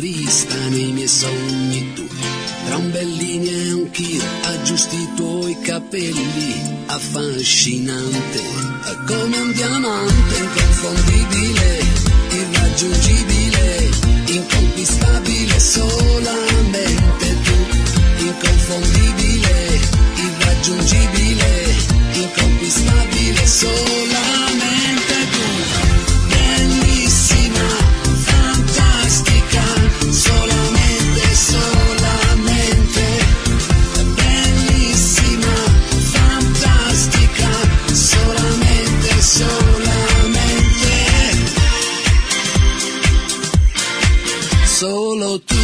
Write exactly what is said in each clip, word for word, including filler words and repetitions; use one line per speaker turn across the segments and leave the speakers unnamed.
vista nei miei sogni tu. Tra un Bellini e un Kir aggiusti i tuoi capelli, affascinante, come un diamante inconfondibile, irraggiungibile, inconquistabile, solamente tu, inconfondibile, irraggiungibile, inconquistabile, solamente tu, bellissima, fantastica, solamente, solamente, bellissima, fantastica, solamente, solamente, solo tu.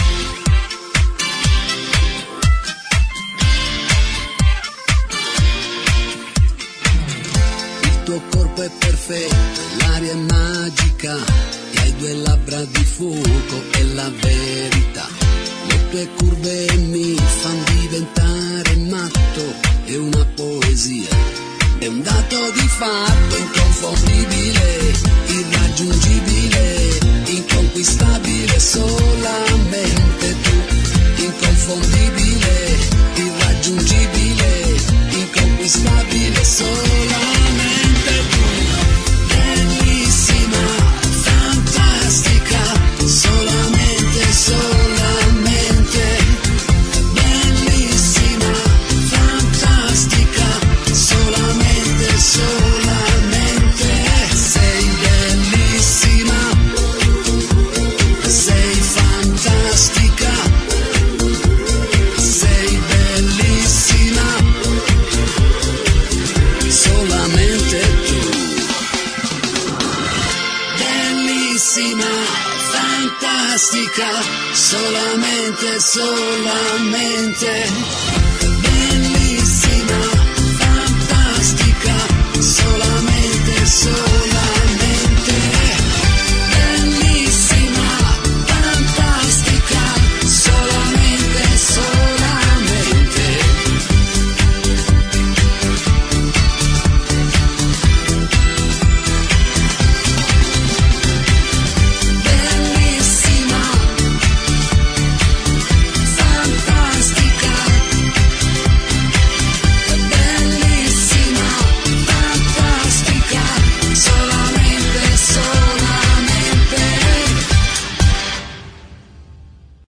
Il tuo corpo è perfetto, l'aria è magica, e hai due labbra di fuoco e la verità. Le tue curve mi fanno diventare matto, è una poesia, è un dato di fatto, inconfondibile, irraggiungibile, inconquistabile, solamente tu, inconfondibile, irraggiungibile, inconquistabile, solamente tu, bellissima, fantastica, solamente, solamente, bellissima, fantastica, solamente, solamente, sei bellissima, sei fantastica, sei bellissima, solamente tu, bellissima, fantastica, solamente, solamente, bellissima, fantastica, solamente, solamente.